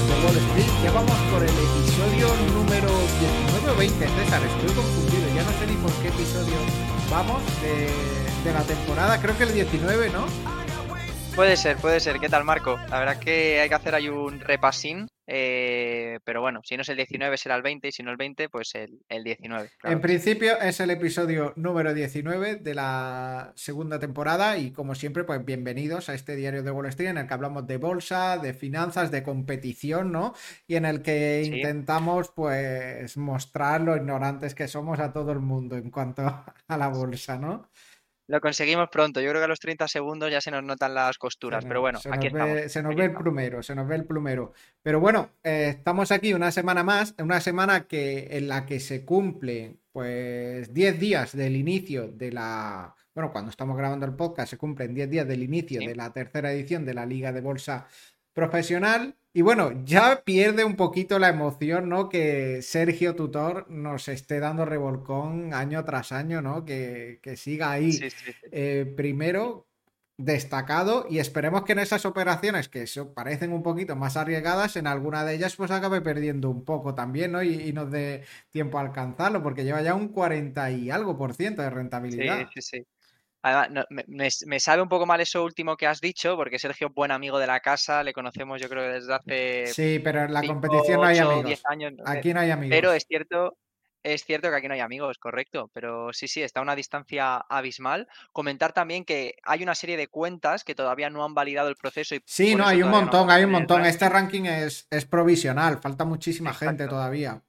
de Wall Street. Ya vamos por el episodio número 19 o 20, César, estoy confundido, ya no sé ni por qué episodio vamos de la temporada, creo que el 19, ¿no? Puede ser. ¿Qué tal, Marco? La verdad es que hay que hacer ahí un repasín, pero bueno, si no es el 19 será el 20 y si no el 20, pues el 19, En claro que sí. principio es el episodio número 19 de la segunda temporada y como siempre, pues bienvenidos a este diario de Wall Street en el que hablamos de bolsa, de finanzas, de competición, ¿no? Y en el que Sí, intentamos pues mostrar lo ignorantes que somos a todo el mundo en cuanto a la bolsa, ¿no? lo conseguimos pronto. Yo creo que a los 30 segundos ya se nos notan las costuras, pero bueno, aquí estamos, Se nos aquí ve el estamos. plumero, se nos ve el plumero. Pero bueno, estamos aquí una semana más, una semana en la que se cumple pues 10 días del inicio de la... Bueno, cuando estamos grabando el podcast se cumplen 10 días del inicio Sí, de la tercera edición de la Liga de Bolsa Profesional. Y bueno, ya pierde un poquito la emoción, ¿no? Que Sergio Tutor nos esté dando revolcón año tras año, ¿no? Que siga ahí sí, sí, sí. primero destacado y esperemos que en esas operaciones que parecen un poquito más arriesgadas, en alguna de ellas pues acabe perdiendo un poco también, ¿no? Y nos dé tiempo a alcanzarlo, porque lleva ya un 40 y algo por ciento de Sí, rentabilidad. sí, sí. Además, me sabe un poco mal eso último que has dicho, porque Sergio es buen amigo de la casa, le conocemos yo creo que desde hace Sí, pero en la 5, competición no hay 8, 10 amigos. años, no sé. Aquí no hay Pero amigos. es cierto que aquí no hay amigos, correcto. Pero sí, sí, está a una distancia abismal. Comentar también que hay una serie de cuentas que todavía no han validado el proceso y Sí, por no, eso hay un todavía no montón, hay un aparecen en el montón. Este ranking. ranking es provisional, falta muchísima gente Exacto. todavía.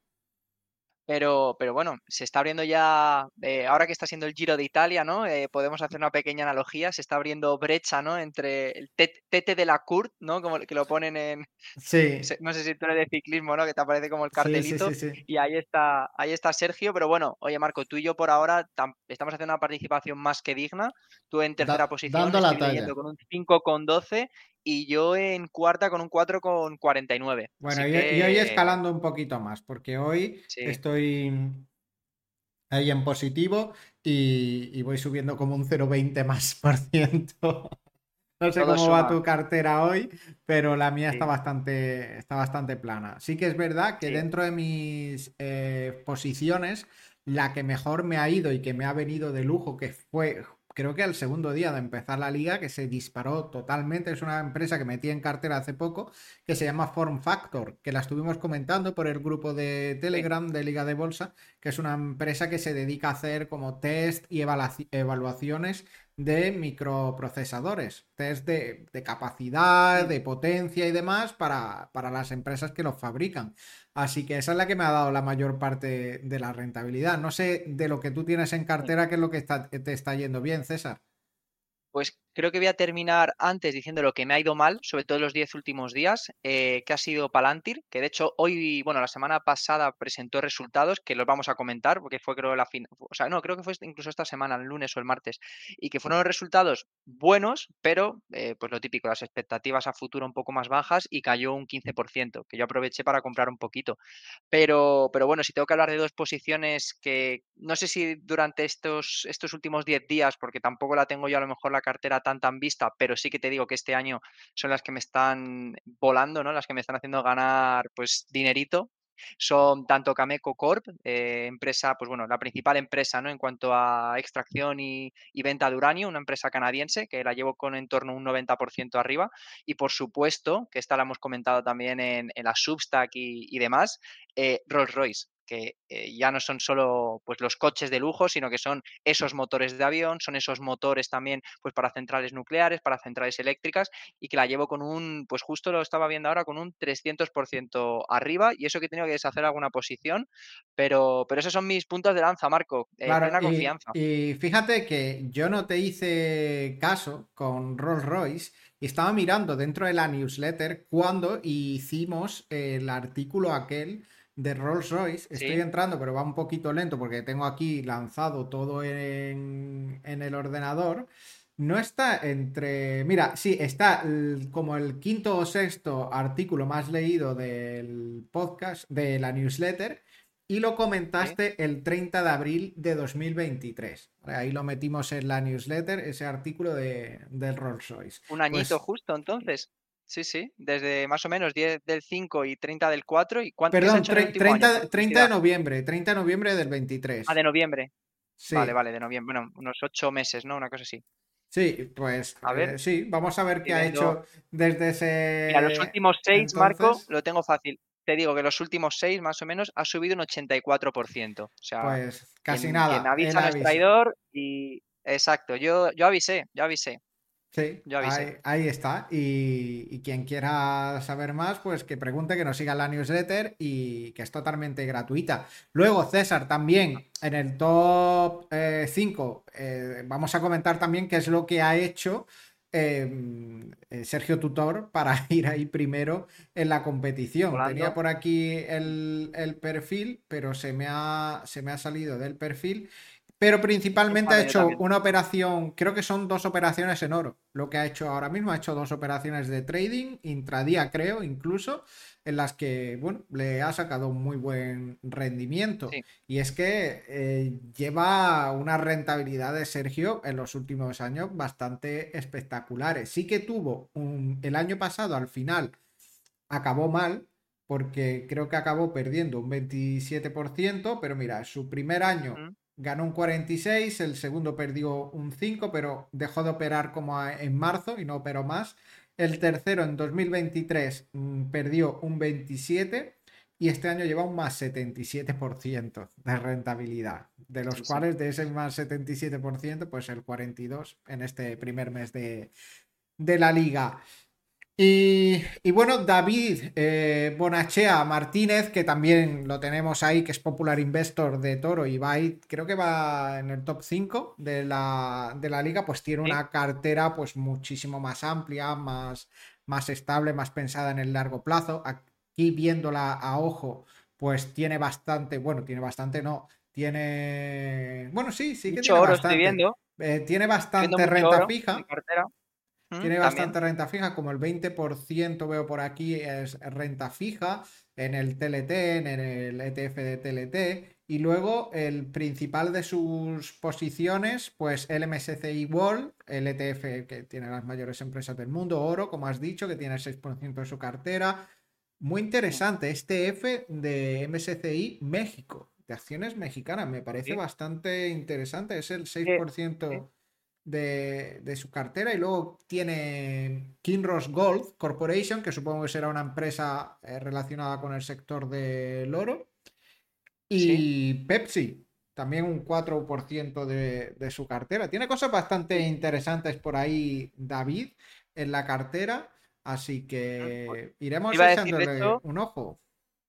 Pero bueno, se está abriendo ya, ahora que está siendo el Giro de Italia, ¿no? Podemos hacer una pequeña analogía, se está abriendo brecha, ¿no? Entre el Tete de la Court, ¿no? Como que lo ponen en, Sí, no sé si tú eres de ciclismo, ¿no? Que te aparece como el sí, sí, sí, cartelito sí. y ahí está Sergio, pero bueno, oye Marco, tú y yo por ahora estamos haciendo una participación más que digna, tú en tercera posición, Dando la estoy talla. leyendo con un 5,12 y yo en cuarta con un 4,49, Bueno, así y hoy que escalando un poquito más, porque hoy sí, estoy ahí en positivo y voy subiendo como un 0,20 más por ciento. No sé todo cómo va suma, tu cartera hoy, pero la mía sí, está bastante plana. Sí que es verdad que sí. dentro de mis posiciones, la que mejor me ha ido y que me ha venido de lujo, que fue, creo que al segundo día de empezar la liga, que se disparó totalmente, es una empresa que metí en cartera hace poco, que se llama Form Factor, que la estuvimos comentando por el grupo de Sí, Telegram de Liga de Bolsa, que es una empresa que se dedica a hacer como test y evaluaciones de microprocesadores, test de capacidad, mm, de potencia y demás para las empresas que los fabrican. Así que esa es la que me ha dado la mayor parte de la rentabilidad. No sé de lo que tú tienes en mm. cartera, qué es lo que te está yendo bien, César. Pues creo que voy a terminar antes diciendo lo que me ha ido mal, sobre todo los 10 últimos días, que ha sido Palantir, que de hecho hoy, bueno, la semana pasada presentó resultados que los vamos a comentar, porque fue creo o sea, no, creo que fue incluso esta semana, el lunes o el martes, y que fueron resultados buenos, pero pues lo típico, las expectativas a futuro un poco más bajas y cayó un 15%, que yo aproveché para comprar un poquito. Pero bueno, si tengo que hablar de 2 posiciones que no sé si durante estos últimos 10 días, porque tampoco la tengo yo a lo mejor la cartera tan vista, pero sí que te digo que este año son las que me están volando, ¿no? Las que me están haciendo ganar, pues, dinerito. Son tanto Cameco Corp, empresa, pues bueno, la principal empresa, ¿no? En cuanto a extracción y venta de uranio, una empresa canadiense que la llevo con en torno a un 90% arriba. Y por supuesto, que esta la hemos comentado también en la Substack y demás, Rolls-Royce, que ya no son solo pues, los coches de lujo, sino que son esos motores de avión, son esos motores también pues, para centrales nucleares, para centrales eléctricas, y que la llevo con un, pues justo lo estaba viendo ahora, con un 300% arriba, y eso que he tenido que deshacer alguna posición, pero esos son mis puntos de lanza, Marco, Claro, plena confianza. y fíjate que yo no te hice caso con Rolls Royce y estaba mirando dentro de la newsletter cuando hicimos el artículo aquel de Rolls Royce. Estoy Sí, entrando, pero va un poquito lento porque tengo aquí lanzado todo en el ordenador. No está entre... Mira, sí, está como el quinto o sexto artículo más leído del podcast, de la newsletter y lo sí. comentaste el 30 de abril de 2023. Ahí lo metimos en la newsletter, ese artículo del Rolls Royce. Un añito Pues justo entonces. Sí, sí, desde más o menos 10 del 5 y 30 del 4. ¿Y qué se ha Perdón, hecho en el último año? Por 30 de curiosidad. noviembre, 30 de noviembre del Ah, 23. de noviembre. Vale, Sí, vale, de noviembre. Bueno, unos 8 meses, ¿no? Una cosa así. sí, pues A ver, sí, vamos a ver qué estoy ha viendo. hecho desde Mira, los ese últimos 6, Marco, entonces. lo tengo fácil. Te digo que los últimos 6, más o menos, ha subido un 84%. O sea, Pues casi quien nada, él avisa no es avisa. traidor y exacto, yo avisé, yo avisé, Sí, yo avisé. ahí está. Y quien quiera saber más, pues que pregunte, que nos siga en la newsletter y que es totalmente gratuita. Luego, César, también en el top 5, vamos a comentar también qué es lo que ha hecho Sergio Tutor para ir ahí primero en la competición. Tenía Volando. por aquí el perfil, pero se me ha salido del perfil. Pero principalmente ha Vale, yo hecho también. una operación, creo que son dos operaciones en oro. Lo que ha hecho ahora mismo, ha hecho dos operaciones de trading, intradía creo incluso, en las que, bueno, le ha sacado un muy buen rendimiento. Sí. Y es que lleva una rentabilidad de Sergio en los últimos años bastante espectaculares. Sí que tuvo el año pasado al final acabó mal, porque creo que acabó perdiendo un 27%, pero mira, su primer año Mm. ganó un 46%, el segundo perdió un 5%, pero dejó de operar como en marzo y no operó más. El tercero en 2023 perdió un 27% y este año lleva un más 77% de rentabilidad, de los Sí, sí. cuales de ese más 77%, pues el 42% en este primer mes de la liga. Y bueno, David Bonachea Martínez, que también lo tenemos ahí, que es Popular Investor de Toro y va ahí, creo que va en el top 5 de la liga, pues tiene Sí. una cartera pues muchísimo más amplia, más estable, más pensada en el largo plazo. Aquí viéndola a ojo, pues tiene bastante, bueno, tiene bastante, no, tiene, bueno, sí, sí que Mucho tiene oro estoy bastante. viendo. Tiene Estoy viendo bastante mucho renta oro en mi fija, cartera. tiene También. bastante renta fija, como el 20% veo por aquí es renta fija en el TLT, en el ETF de TLT. Y luego el principal de sus posiciones, pues el MSCI World, el ETF que tiene las mayores empresas del mundo, oro, como has dicho, que tiene el 6% de su cartera. Muy Mm. interesante, este F de MSCI México, de acciones mexicanas, me parece Sí. bastante interesante, es el Sí. Sí. 6% de su cartera. Y luego tiene Kinross Gold Corporation, que supongo que será una empresa relacionada con el sector del oro. Sí. Y Pepsi, también un 4% de su cartera. Tiene cosas bastante Sí. interesantes por ahí, David, en la cartera. Así Pues, que te iremos iba a decir, de echándole hecho, un ojo.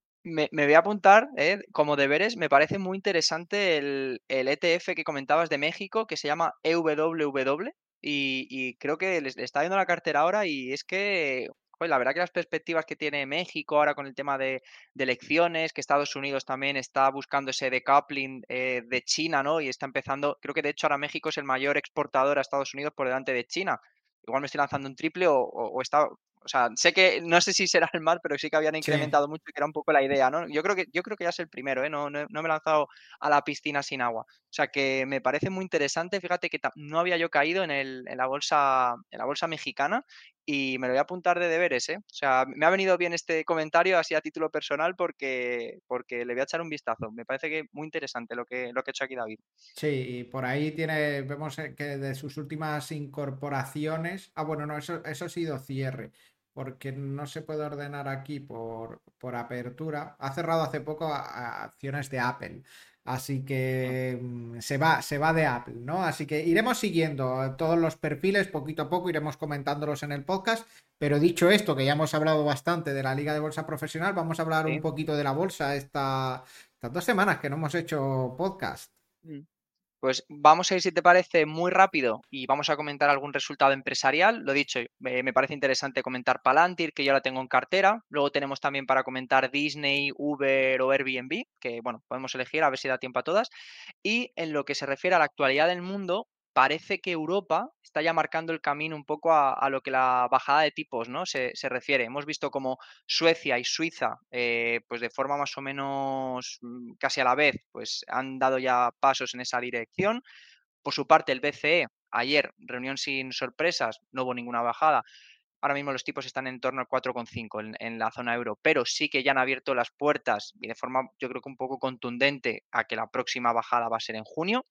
me voy a apuntar, como deberes. Me parece muy interesante el ETF que comentabas de México, que se llama EWW, y creo que le está viendo la cartera ahora, y es que, joder, la verdad que las perspectivas que tiene México ahora con el tema de elecciones, que Estados Unidos también está buscando ese decoupling de China, ¿no? Y está empezando, creo que de hecho ahora México es el mayor exportador a Estados Unidos por delante de China. Igual me estoy lanzando un triple o está, o sea, sé que no sé si será el mar, pero sí que habían Sí, incrementado mucho y que era un poco la idea, ¿no? Yo creo que ya es el primero, ¿eh? No me he lanzado a la piscina sin agua. O sea, que me parece muy interesante. Fíjate que no había yo caído en la bolsa mexicana, y me lo voy a apuntar de deberes, ¿eh? O sea, me ha venido bien este comentario así a título personal porque le voy a echar un vistazo. Me parece que muy interesante lo que ha hecho aquí David. sí, y por ahí tiene, vemos que de sus últimas incorporaciones, bueno, no, eso ha sido cierre, porque no se puede ordenar aquí por apertura. Ha cerrado hace poco a acciones de Apple, así Mm. que se va de Apple, ¿no? Así que iremos siguiendo todos los perfiles poquito a poco, iremos comentándolos en el podcast, pero dicho esto, que ya hemos hablado bastante de la Liga de Bolsa Profesional, vamos a hablar un Sí. poquito de la bolsa estas 2 semanas que no hemos hecho podcast. Mm. Pues vamos a ir, si te parece, muy rápido y vamos a comentar algún resultado empresarial. Lo dicho, me parece interesante comentar Palantir, que yo la tengo en cartera. Luego tenemos también para comentar Disney, Uber o Airbnb, que bueno, podemos elegir a ver si da tiempo a todas. Y en lo que se refiere a la actualidad del mundo, parece que Europa está ya marcando el camino un poco a lo que la bajada de tipos, ¿no? se refiere. Hemos visto como Suecia y Suiza, pues de forma más o menos casi a la vez, pues han dado ya pasos en esa dirección. Por su parte, el BCE, ayer, reunión sin sorpresas, no hubo ninguna bajada, ahora mismo los tipos están en torno al 4,5 en la zona euro, pero sí que ya han abierto las puertas y de forma, yo creo que un poco contundente, a que la próxima bajada va a ser en junio.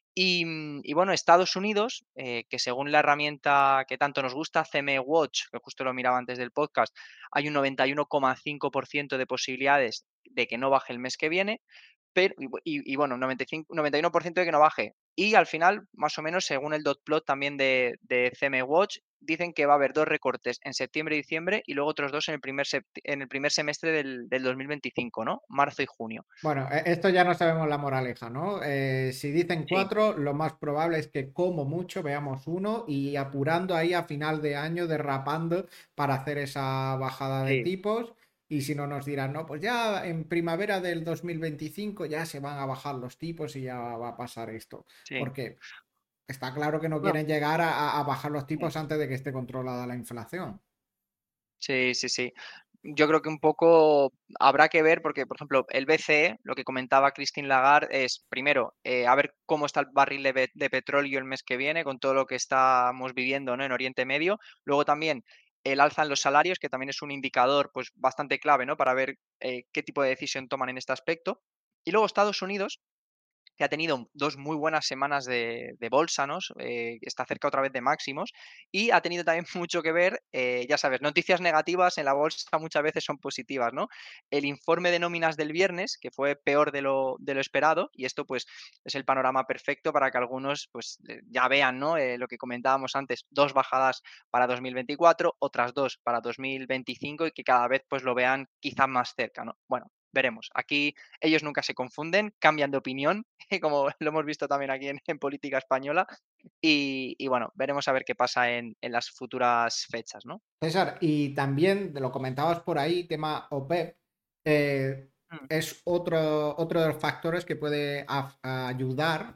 Y bueno, Estados Unidos, que según la herramienta que tanto nos gusta, CME Watch, que justo lo miraba antes del podcast, hay un 91,5% de posibilidades de que no baje el mes que viene, pero, y bueno, 91% de que no baje. Y al final, más o menos, según el dot plot también de CME Watch, dicen que va a haber dos recortes en septiembre y diciembre y luego otros dos en el primer semestre del 2025, ¿no? Marzo y junio. Bueno, esto ya no sabemos la moraleja, ¿no? Si dicen Sí, cuatro, lo más probable es que como mucho veamos uno y apurando ahí a final de año, derrapando para hacer esa bajada de sí, tipos. Y si no nos dirán, no, pues ya en primavera del 2025 ya se van a bajar los tipos y ya va a pasar esto. sí. Porque está claro que no Bueno, quieren llegar a bajar los sí. tipos antes de que esté controlada la inflación. Sí, sí, sí. Yo creo que un poco habrá que ver, porque, por ejemplo, el BCE, lo que comentaba Christine Lagarde es, primero, a ver cómo está el barril de petróleo el mes que viene, con todo lo que estamos viviendo, ¿no?, en Oriente Medio. Luego también el alza en los salarios, que también es un indicador pues, bastante clave, ¿no?, para ver qué tipo de decisión toman en este aspecto. Y luego Estados Unidos, que ha tenido dos muy buenas semanas de bolsa, ¿no? Está cerca otra vez de máximos y ha tenido también mucho que ver, ya sabes, noticias negativas en la bolsa muchas veces son positivas, ¿no? El informe de nóminas del viernes, que fue peor de lo esperado, y esto pues es el panorama perfecto para que algunos pues ya vean, ¿no? Lo que comentábamos antes, dos bajadas para 2024, otras dos para 2025 y que cada vez pues lo vean quizás más cerca, ¿no? Bueno, veremos. Aquí ellos nunca se confunden, cambian de opinión, como lo hemos visto también aquí en política española. Y bueno, veremos a ver qué pasa en las futuras fechas, ¿no? César, y también, lo comentabas por ahí, tema OPEP, eh, Mm, es otro de los factores que puede ayudar,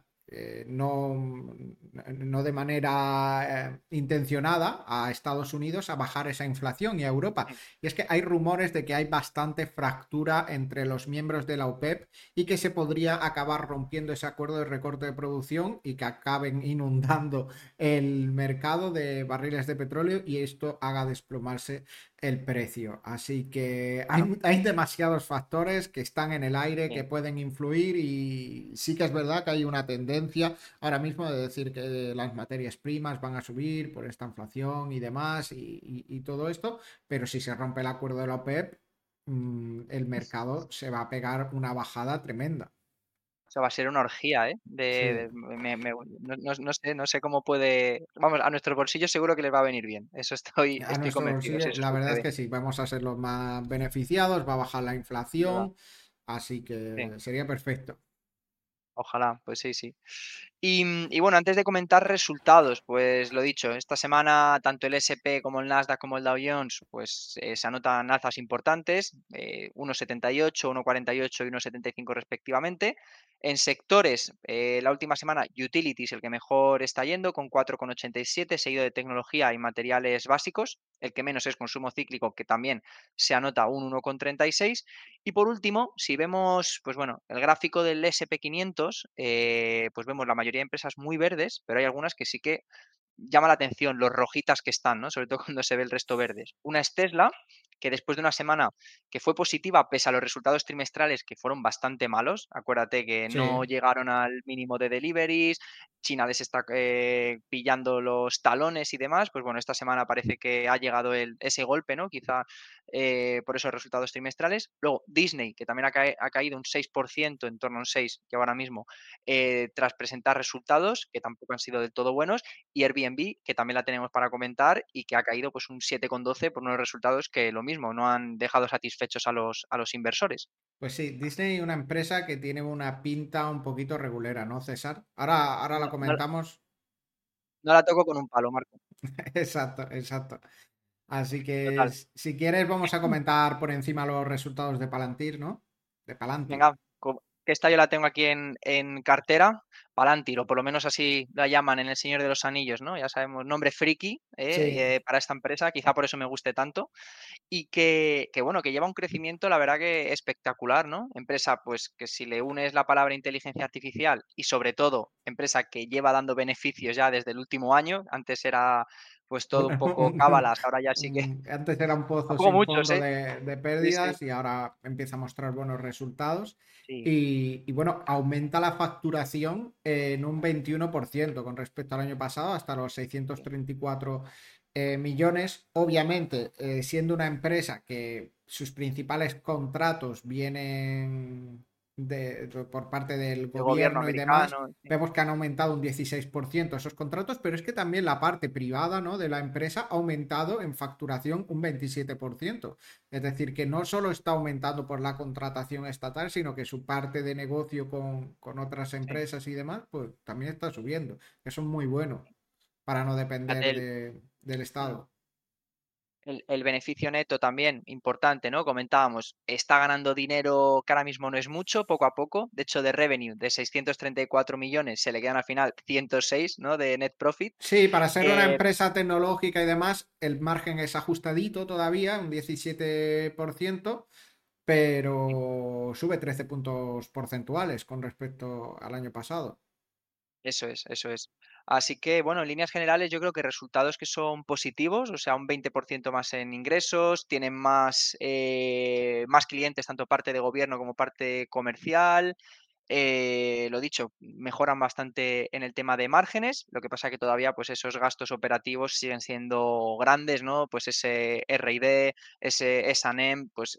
no de manera intencionada, a Estados Unidos a bajar esa inflación y a Europa. mm, Y es que hay rumores de que hay bastante fractura entre los miembros de la OPEP y que se podría acabar rompiendo ese acuerdo de recorte de producción y que acaben inundando el mercado de barriles de petróleo y esto haga desplomarse el precio. Así que claro, hay demasiados factores que están en el aire, que sí. pueden influir y sí que es verdad que hay una tendencia ahora mismo de decir que las materias primas van a subir por esta inflación y demás y todo esto, pero si se rompe el acuerdo de la OPEP, el mercado se va a pegar una bajada tremenda. O sea, va a ser una orgía, ¿eh? Sí, No sé cómo puede. Vamos, a nuestros bolsillos seguro que les va a venir bien. Eso estoy, a estoy nuestro convencido, si bolsillo, eso la verdad es sucede. que sí, vamos a ser los más beneficiados, va a bajar la Sin duda. inflación, así Sí. que sería perfecto. Ojalá, pues sí, sí. Y bueno, antes de comentar resultados, pues lo dicho, esta semana tanto el S&P como el Nasdaq como el Dow Jones, pues se anotan alzas importantes, 1,78, 1,48 y 1,75 respectivamente. En sectores, la última semana, Utilities, el que mejor está yendo, con 4,87, seguido de tecnología y materiales básicos. El que menos es consumo cíclico, que también se anota un 1,36. Y por último, si vemos, pues bueno, el gráfico del SP 500, pues vemos la mayoría de empresas muy verdes, pero hay algunas que sí que llama la atención los rojitas que están, ¿no? Sobre todo cuando se ve el resto verdes. Una es Tesla, que después de una semana que fue positiva, pese a los resultados trimestrales que fueron bastante malos, acuérdate que no Sí, llegaron al mínimo de deliveries, China les está pillando los talones y demás, pues bueno, esta semana parece que ha llegado ese golpe, ¿no? Quizá por esos resultados trimestrales. Luego Disney, que también ha caído un 6%, en torno a un 6%, que ahora mismo, tras presentar resultados que tampoco han sido del todo buenos, y Airbnb, que también la tenemos para comentar y que ha caído pues un 7,12 por unos resultados que lo mismo, no han dejado satisfechos a los inversores. pues sí, Disney es una empresa que tiene una pinta un poquito regulera, ¿no, César? Ahora No, la comentamos. no la toco con un palo, Marco. Exacto, exacto. Así que Total. si quieres vamos a comentar por encima los resultados de Palantir, ¿no? De Palantir. Venga, que esta yo la tengo aquí en cartera, Palantir, o por lo menos así la llaman en El Señor de los Anillos, ¿no? Ya sabemos, nombre friki Sí, para esta empresa, quizá por eso me guste tanto. Y que bueno, que lleva un crecimiento, la verdad que espectacular, ¿no? Empresa, pues que si le unes la palabra inteligencia artificial y sobre todo empresa que lleva dando beneficios ya desde el último año, antes era pues todo un poco cábalas, ahora ya sí que Antes era un pozo tampoco sin muchos, fondo ¿eh? de Sí, sí, pérdidas y ahora empieza a mostrar buenos resultados. sí, Y bueno, aumenta la facturación en un 21% con respecto al año pasado, hasta los sí, 634 millones. Obviamente, siendo una empresa que sus principales contratos vienen por parte del el gobierno gobierno y demás, americano, sí, vemos que han aumentado un 16% esos contratos, pero es que también la parte privada, ¿no?, de la empresa ha aumentado en facturación un 27%. Es decir, que no solo está aumentando por la contratación estatal, sino que su parte de negocio con otras sí. empresas y demás, pues también está subiendo. Eso es muy bueno para no Fíjate depender del mm, Estado. el beneficio neto también, importante, ¿no? Comentábamos, está ganando dinero que ahora mismo no es mucho, poco a poco. De hecho, de revenue de 634 millones se le quedan al final 106, ¿no? De net profit. Sí, para ser una Eh, empresa tecnológica y demás, el margen es ajustadito todavía, un 17%, pero sube 13 puntos porcentuales con respecto al año pasado. Eso es, eso es. Así que, bueno, en líneas generales yo creo que resultados que son positivos, o sea, un 20% más en ingresos, tienen más clientes, tanto parte de gobierno como parte comercial. Lo dicho, mejoran bastante en el tema de márgenes, lo que pasa que todavía pues esos gastos operativos siguen siendo grandes, ¿no? Pues ese R&D, ese S&M, pues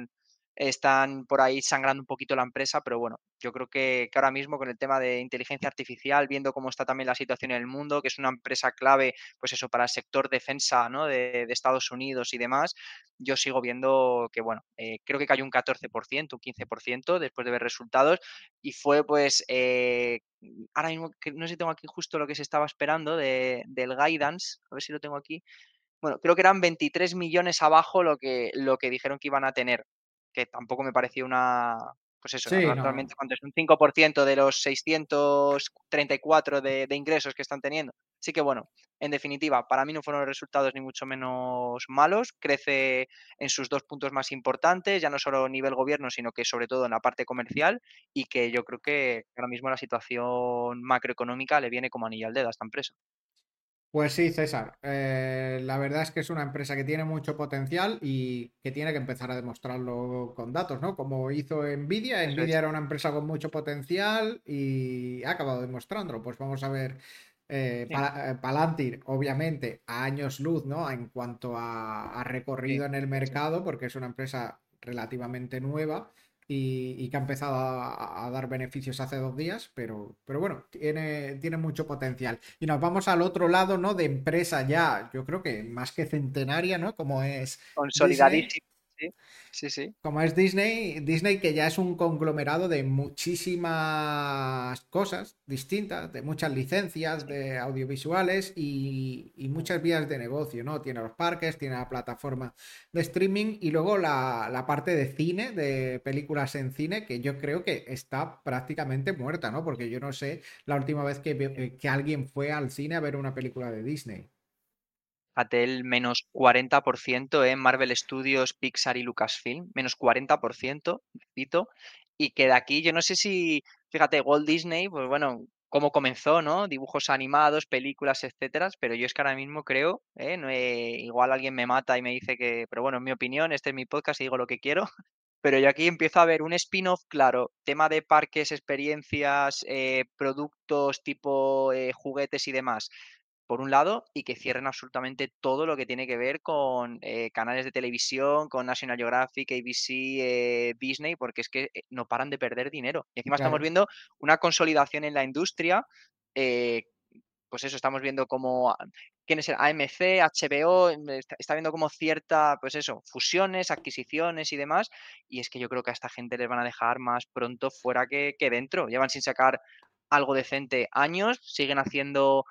están por ahí sangrando un poquito la empresa, pero bueno, yo creo que ahora mismo con el tema de inteligencia artificial, viendo cómo está también la situación en el mundo, que es una empresa clave, pues eso, para el sector defensa, ¿no? De Estados Unidos y demás, yo sigo viendo que, bueno, creo que cayó un 14%, un 15% después de ver resultados y fue pues, ahora mismo que no sé si tengo aquí justo lo que se estaba esperando del guidance, a ver si lo tengo aquí. Bueno, creo que eran 23 millones abajo lo que dijeron que iban a tener, que tampoco me pareció una pues eso, Sí, no. realmente, ¿cuánto es? Un 5% de los 634 de ingresos que están teniendo. Así que bueno, en definitiva, para mí no fueron resultados ni mucho menos malos. Crece en sus 2 puntos más importantes, ya no solo a nivel gobierno, sino que sobre todo en la parte comercial, y que yo creo que ahora mismo la situación macroeconómica le viene como anillo al dedo a esta empresa. Pues sí, César. La verdad es que es una empresa que tiene mucho potencial y que tiene que empezar a demostrarlo con datos, ¿no? Como hizo Nvidia. Eso Nvidia es. era una empresa con mucho potencial y ha acabado demostrándolo. Pues vamos a ver. Sí, Palantir, obviamente, a años luz, ¿no? En cuanto a sí, recorrido en el sí, sí. mercado, porque es una empresa relativamente nueva y que ha empezado a dar beneficios hace 2 días, pero bueno, tiene mucho potencial. Y nos vamos al otro lado, ¿no? De empresa ya, yo creo que más que centenaria, ¿no? Como es Disney. Consolidadísimo. Sí, sí, sí. Como es Disney, Disney que ya es un conglomerado de muchísimas cosas distintas, de muchas licencias Sí. de audiovisuales y Mm. muchas vías de negocio, ¿no? Tiene los parques, tiene la plataforma de streaming y luego la parte de cine, de películas en cine, que yo creo que está prácticamente muerta, ¿no? Porque yo no sé la última vez que alguien fue al cine a ver una película de Disney. Fíjate el menos 40% en Marvel Studios, Pixar y Lucasfilm, menos 40%, repito, y que de aquí yo no sé si, fíjate, Walt Disney, pues bueno, cómo comenzó, ¿no? Dibujos animados, películas, etcétera, pero yo es que ahora mismo creo, no, igual alguien me mata y me dice que, pero bueno, en mi opinión, este es mi podcast y digo lo que quiero, pero yo aquí empiezo a ver un spin-off, claro, tema de parques, experiencias, productos tipo juguetes y demás por un lado, y que cierren absolutamente todo lo que tiene que ver con canales de televisión, con National Geographic, ABC, Disney, porque es que no paran de perder dinero. Y encima estamos Claro. viendo una consolidación en la industria. eh, pues eso, estamos viendo como quién es el AMC, HBO, está viendo como cierta, pues eso, fusiones, adquisiciones y demás. Y es que yo creo que a esta gente les van a dejar más pronto fuera que dentro. Llevan sin sacar algo decente años, siguen haciendo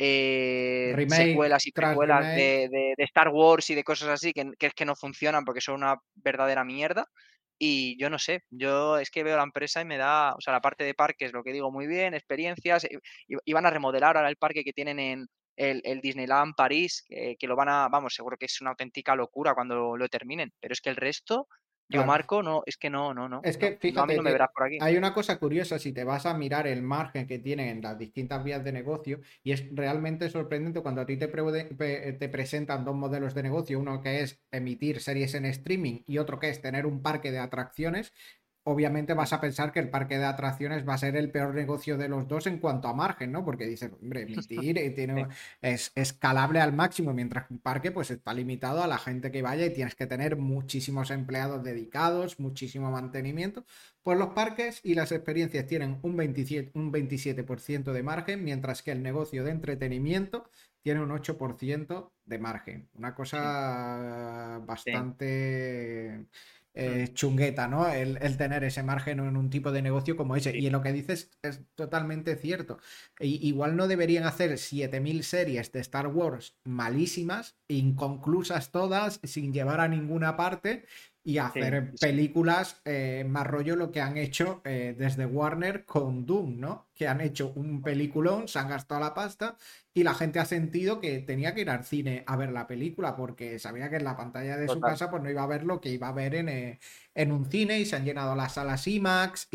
Remake secuelas y tras precuelas remake. de Star Wars y de cosas así que es que no funcionan porque son una verdadera mierda. Y yo no sé, yo es que veo la empresa y me da, o sea, la parte de parques, lo que digo, muy bien, experiencias, y van a remodelar ahora el parque que tienen en el Disneyland París, que lo van a, vamos, seguro que es una auténtica locura cuando lo terminen, pero es que el resto Yo Claro. marco, no, es que no, no, no, Es que no. No, a mí fíjate, no me verás por aquí. hay una cosa curiosa si te vas a mirar el margen que tienen en las distintas vías de negocio y es realmente sorprendente cuando a ti te presentan dos modelos de negocio, uno que es emitir series en streaming y otro que es tener un parque de atracciones. Obviamente Mm, vas a pensar que el parque de atracciones va a ser el peor negocio de los dos en cuanto a margen, ¿no? Porque dices, hombre, emitir sí, es escalable al máximo, mientras que un parque pues está limitado a la gente que vaya y tienes que tener muchísimos empleados dedicados, muchísimo mantenimiento. Pues los parques y las experiencias tienen un 27% de margen, mientras que el negocio de entretenimiento tiene un 8% de margen. Una sí, cosa sí. bastante Mm, chungueta, ¿no? El tener ese margen en un tipo de negocio como ese. sí, Y en lo que dices es totalmente cierto. Igual no deberían hacer 7000 series de Star Wars malísimas, inconclusas todas, sin llevar a ninguna parte y sí, hacer sí, sí. películas más rollo lo que han hecho desde Warner con Doom, ¿no? Que han hecho un peliculón, se han gastado la pasta y la gente ha sentido que tenía que ir al cine a ver la película porque sabía que en la pantalla de su Total. casa pues no iba a ver lo que iba a ver en un cine y se han llenado las salas IMAX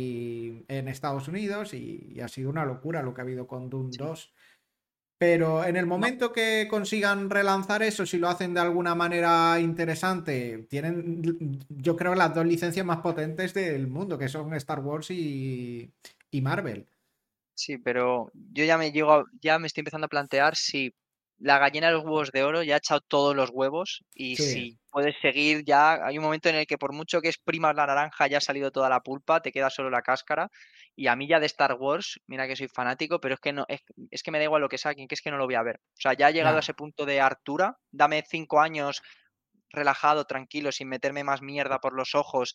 y en Estados Unidos y ha sido una locura lo que ha habido con Doom Sí. 2. Pero en el No, momento que consigan relanzar eso, si lo hacen de alguna manera interesante, tienen, yo creo, las dos licencias más potentes del mundo, que son Star Wars y Marvel. sí, pero yo ya me llego, ya me estoy empezando a plantear si la gallina de los huevos de oro ya ha echado todos los huevos y Sí, si puedes seguir ya, hay un momento en el que por mucho que exprimas la naranja ya ha salido toda la pulpa, te queda solo la cáscara y a mí ya de Star Wars, mira que soy fanático, pero es que no, es que me da igual lo que saquen, que es que no lo voy a ver. O sea, ya ha llegado a ya. ese punto de hartura, dame 5 años relajado, tranquilo, sin meterme más mierda por los ojos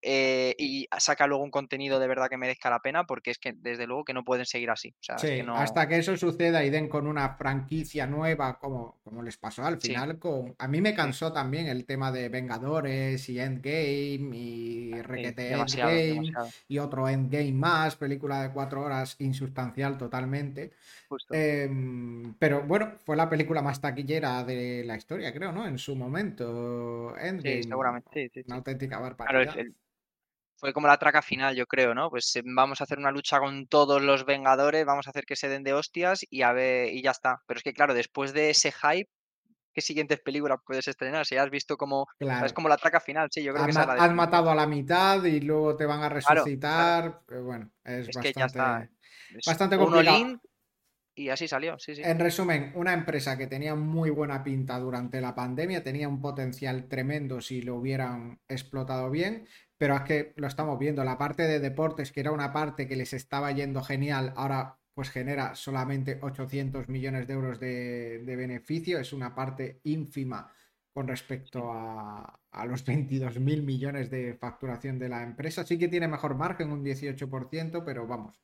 y saca luego un contenido de verdad que merezca la pena, porque es que desde luego que no pueden seguir así. O sea, es que Sí, no. hasta que eso suceda y den con una franquicia nueva, como les pasó al Sí, final con... A mí me sí, cansó también el tema de Vengadores y Endgame y sí, requete demasiado, Endgame demasiado. y otro Endgame más, película de 4 horas insustancial totalmente. Justo. Pero bueno, fue la película más taquillera de la historia, creo, ¿no? En su momento, Sí, Endgame, seguramente, sí, sí, una sí. auténtica Claro, barbaridad. fue como la traca final, yo creo, ¿no? Pues vamos a hacer una lucha con todos los Vengadores, vamos a hacer que se den de hostias y a ver, y ya está. Pero es que, claro, después de ese hype, ¿qué siguientes películas puedes estrenar? Si has visto como, o sea, es Claro, como la traca final, sí, yo creo que esa es la has definición. matado a la mitad y luego te van a Claro, claro. resucitar. Pero bueno, es Es que ya está. Es bastante un complicado. all-in y así salió, sí, sí. En resumen, una empresa que tenía muy buena pinta durante la pandemia, tenía un potencial tremendo si lo hubieran explotado bien, pero es que lo estamos viendo, la parte de deportes, que era una parte que les estaba yendo genial, ahora pues genera solamente 800 millones de euros de beneficio, es una parte ínfima con Sí, respecto a los 22.000 millones de facturación de la empresa. Sí que tiene mejor margen, un 18%, pero vamos,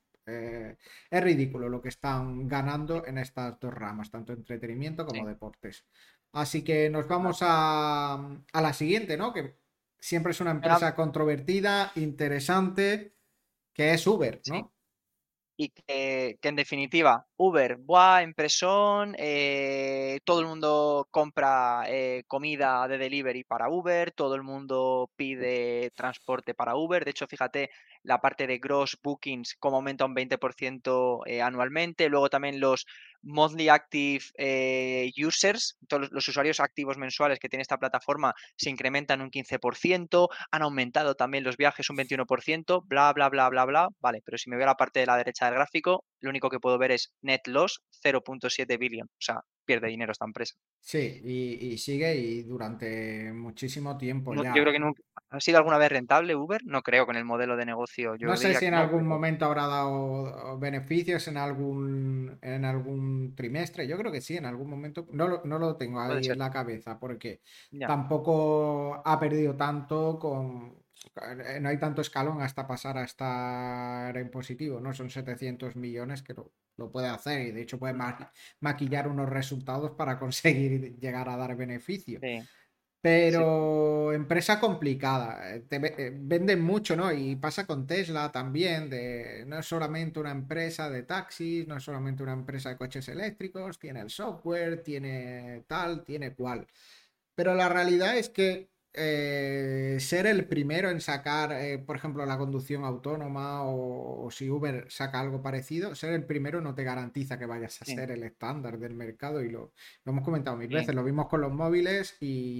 es ridículo lo que están ganando en estas dos ramas, tanto entretenimiento como sí, deportes. Así que nos total. vamos a la siguiente, ¿no? Que siempre es una Venga, empresa controvertida, interesante, que es Uber, sí. ¿no? Y que en definitiva, Uber, buah, empresón, todo el mundo compra comida de delivery para Uber, todo el mundo pide transporte para Uber. De hecho, fíjate, la parte de gross bookings, como aumenta un 20% anualmente. Luego también los monthly active users, todos los usuarios activos mensuales que tiene esta plataforma se incrementan un 15%, han aumentado también los viajes un 21%, bla, bla, bla, bla, bla. Vale, pero si me voy a la parte de la derecha del gráfico, lo único que puedo ver es net loss 0.7 billion. O sea, pierde dinero esta empresa. Sí, y sigue y durante muchísimo tiempo Yo creo ya. que nunca. ¿Ha sido alguna vez rentable Uber? No creo con el modelo de negocio. No Yo sé diría si que en no, algún pero momento habrá dado beneficios en algún trimestre. Yo creo que sí, en algún momento. No lo tengo puede ahí en ser. la cabeza porque Ya, tampoco ha perdido tanto no hay tanto escalón hasta pasar a estar en positivo, ¿no? Son 700 millones que lo puede hacer y de hecho puede mm, maquillar unos resultados para conseguir llegar a dar beneficio. sí, sí, Pero empresa complicada, venden mucho, ¿no? Y pasa con Tesla también, no es solamente una empresa de taxis, no es solamente una empresa de coches eléctricos, tiene el software, tiene tal, tiene cual. Pero la realidad es que ser el primero en sacar, por ejemplo, la conducción autónoma o si Uber saca algo parecido, ser el primero no te garantiza que vayas a Sí, ser el estándar del mercado y lo hemos comentado mil sí, veces, lo vimos con los móviles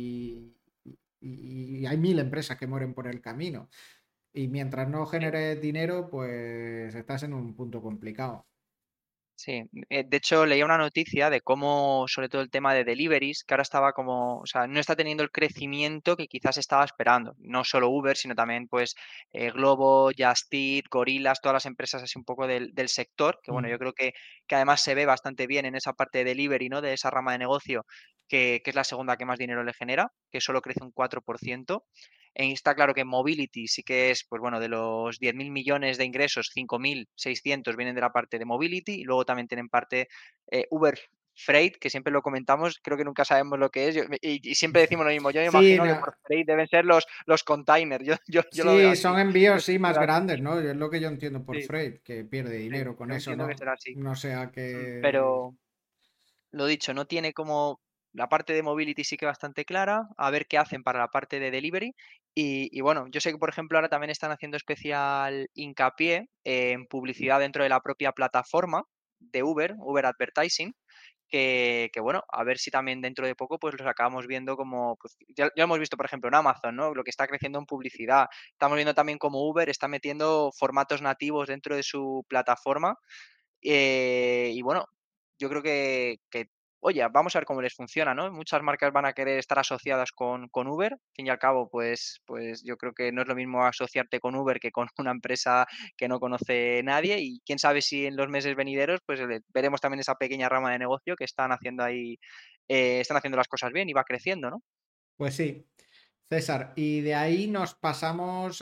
y hay mil empresas que mueren por el camino. Y mientras no sí. generes dinero, pues estás en un punto complicado. Sí, de hecho leía una noticia de cómo, sobre todo el tema de deliveries, que ahora estaba como, o sea, no está teniendo el crecimiento que quizás estaba esperando. No solo Uber, sino también pues Glovo, Just Eat, Gorillas, todas las empresas así un poco del sector, que bueno, Mm. yo creo que además se ve bastante bien en esa parte de delivery, ¿no? De esa rama de negocio, que es la segunda que más dinero le genera, que solo crece un 4%. Está claro que Mobility sí que es, pues bueno, de los 10.000 millones de ingresos, 5.600 vienen de la parte de Mobility y luego también tienen parte Uber Freight, que siempre lo comentamos, creo que nunca sabemos lo que es y siempre decimos lo mismo. Yo me Sí, imagino que por Freight deben ser los containers, yo lo veo sí, son así. No envíos sé sí si más será grandes, así. ¿no? Es lo que yo entiendo por Sí, freight, que pierde sí, dinero con yo eso, entiendo que ¿no? será así. No sea que... Pero lo dicho, no tiene como la parte de mobility sí que bastante clara, a ver qué hacen para la parte de delivery. Y bueno, yo sé que por ejemplo ahora también están haciendo especial hincapié en publicidad dentro de la propia plataforma de Uber, Uber Advertising, que bueno, a ver si también dentro de poco pues los acabamos viendo como, pues ya hemos visto por ejemplo en Amazon, ¿no? Lo que está creciendo en publicidad. Estamos viendo también como Uber está metiendo formatos nativos dentro de su plataforma y bueno, yo creo oye, vamos a ver cómo les funciona, ¿no? Muchas marcas van a querer estar asociadas con Uber. Al fin y al cabo, pues yo creo que no es lo mismo asociarte con Uber que con una empresa que no conoce nadie. Y quién sabe si en los meses venideros, pues veremos también esa pequeña rama de negocio que están haciendo ahí, están haciendo las cosas bien y va creciendo, ¿no? Pues sí, César. Y de ahí nos pasamos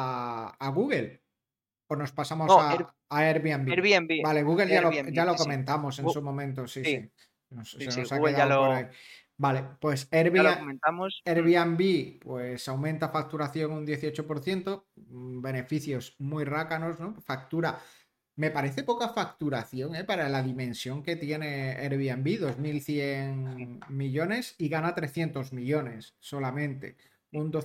a Google o nos pasamos No, a Airbnb. Airbnb, Vale, Google Airbnb, ya lo sí, sí. comentamos en Gu- su momento, sí, sí, sí. sí, Se sí, nos ha Google ya quedado por lo, ahí. Vale, pues ya lo comentamos. Airbnb pues aumenta facturación un 18%, beneficios muy rácanos, ¿no? Factura, me parece poca facturación, ¿eh? Para la dimensión que tiene Airbnb, dos mil Sí, cien millones y gana 300 millones solamente, sí, un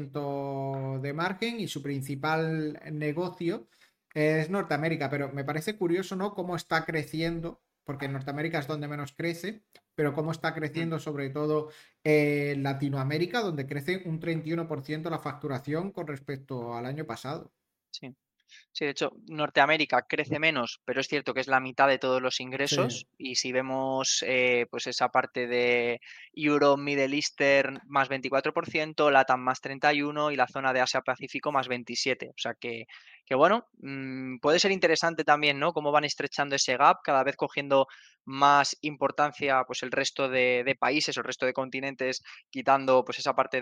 12% de margen y su principal negocio es Norteamérica, pero me parece curioso, ¿no? Cómo está creciendo, porque en Norteamérica es donde menos crece, pero cómo está mm, creciendo sobre todo en Latinoamérica, donde crece un 31% la facturación con respecto al año pasado. sí. Sí, de hecho, Norteamérica crece menos, pero es cierto que es la mitad de todos los Sí, ingresos. Y si vemos pues esa parte de Euro, Middle Eastern más 24%, LATAM más 31% y la zona de Asia-Pacífico más 27%. O sea que bueno, puede ser interesante también, ¿no? Cómo van estrechando ese gap, cada vez cogiendo más importancia pues el resto de países o el resto de continentes, quitando pues esa parte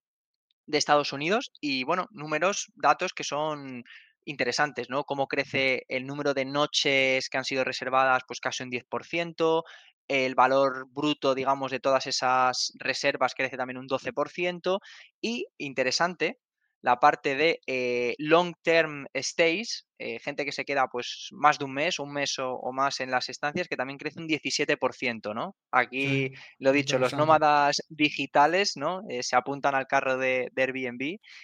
de Estados Unidos y bueno, números, datos que son interesantes, ¿no? Cómo crece el número de noches que han sido reservadas, pues casi un 10%, el valor bruto, digamos, de todas esas reservas crece también un 12% y interesante, la parte de long term stays, gente que se queda pues más de un mes o más en las estancias, que también crece un 17%, ¿no? sí, Aquí lo dicho, los interesante. nómadas digitales, ¿no? Se apuntan al carro de Airbnb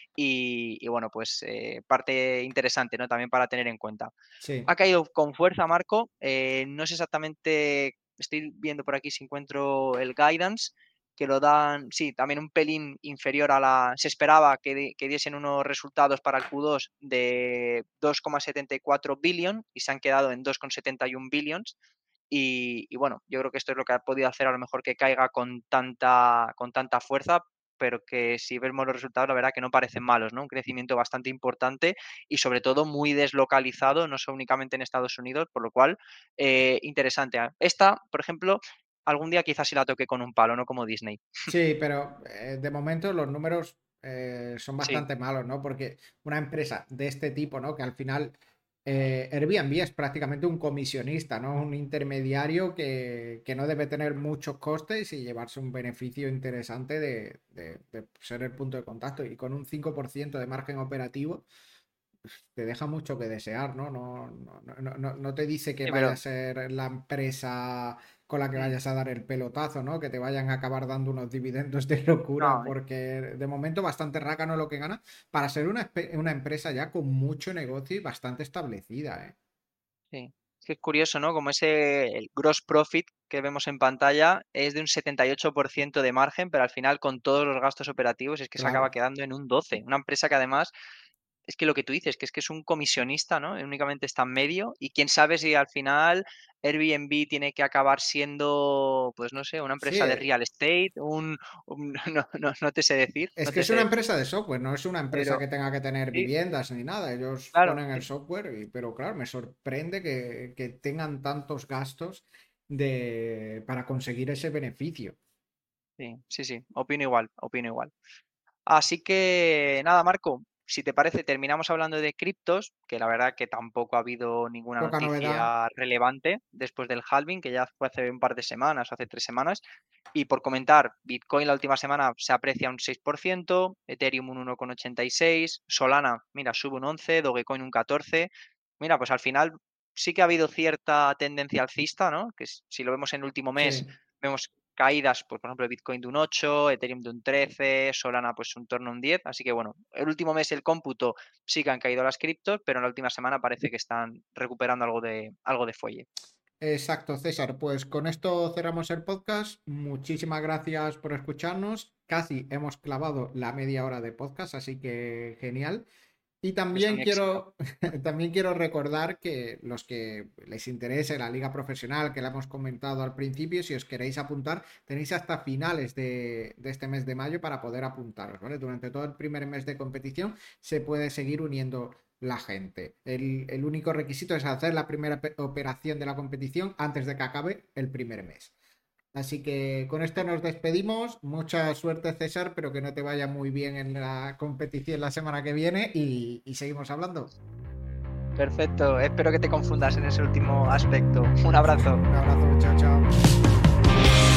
y bueno, pues parte interesante, ¿no? También para tener en cuenta. Sí, Ha caído con fuerza, Marco. No sé exactamente, estoy viendo por aquí si encuentro el guidance, que lo dan, sí, también un pelín inferior a la... Se esperaba que diesen unos resultados para el Q2 de 2,74 billion y se han quedado en 2,71 billions. Y bueno, yo creo que esto es lo que ha podido hacer a lo mejor que caiga con tanta fuerza, pero que si vemos los resultados, la verdad que no parecen malos, ¿no? Un crecimiento bastante importante y sobre todo muy deslocalizado, no solo únicamente en Estados Unidos, por lo cual, interesante. Esta, por ejemplo, algún día quizás sí la toque con un palo, no como Disney. sí, pero de momento los números son Sí, bastante malos, ¿no? Porque una empresa de este tipo, ¿no? Que al final Airbnb es prácticamente un comisionista, ¿no? Un intermediario que no debe tener muchos costes y llevarse un beneficio interesante de ser el punto de contacto. Y con un 5% de margen operativo, te deja mucho que desear, ¿no? No te dice que sí, vaya a pero ser la empresa con la que Mm. vayas a dar el pelotazo, ¿no? Que te vayan a acabar dando unos dividendos de locura, No, porque de momento bastante rácano lo que gana para ser una empresa ya con mucho negocio y bastante establecida, ¿eh? sí. Es que es curioso, ¿no? Como el gross profit que vemos en pantalla es de un 78% de margen, pero al final con todos los gastos operativos es que se acaba Claro. quedando en un 12%. Una empresa que además es que lo que tú dices, que es un comisionista, ¿no? Únicamente está en medio y quién sabe si al final Airbnb tiene que acabar siendo, pues no sé, una Sí, empresa de real estate, no te sé decir, es no que te es sé una decir, empresa de software, no es una empresa pero que tenga que tener sí, viviendas ni nada. Ellos claro, ponen el software, pero claro, me sorprende que tengan tantos gastos para conseguir ese beneficio. sí, opino igual, opino igual. Así que nada, Marco, si te parece, terminamos hablando de criptos, que la verdad que tampoco ha habido ninguna Poca novedad. noticia relevante después del halving, que ya fue hace un par de semanas, hace 3 semanas. Y por comentar, Bitcoin la última semana se aprecia un 6%, Ethereum un 1,86, Solana, mira, sube un 11, Dogecoin un 14. Mira, pues al final sí que ha habido cierta tendencia alcista, ¿no? Si lo vemos en el último mes, Sí. vemos caídas, pues, por ejemplo, de Bitcoin de un 8, Ethereum de un 13, Solana pues un torno a un 10. Así que bueno, el último mes el cómputo sí que han caído las criptos, pero en la última semana parece que están recuperando algo de fuelle. Exacto, César. Pues con esto cerramos el podcast. Muchísimas gracias por escucharnos. Casi hemos clavado la media hora de podcast, así que genial. Y Es un también éxito. quiero, también quiero recordar que los que les interese la liga profesional, que la hemos comentado al principio, si os queréis apuntar, tenéis hasta finales de este mes de mayo para poder apuntaros, ¿vale? Durante todo el primer mes de competición se puede seguir uniendo la gente. El único requisito es hacer la primera operación de la competición antes de que acabe el primer mes. Así que con esto nos despedimos. Mucha suerte, César, pero que no te vaya muy bien en la competición la semana que viene y seguimos hablando. Perfecto, espero que te confundas en ese último aspecto. Un abrazo. Un abrazo, chao, chao.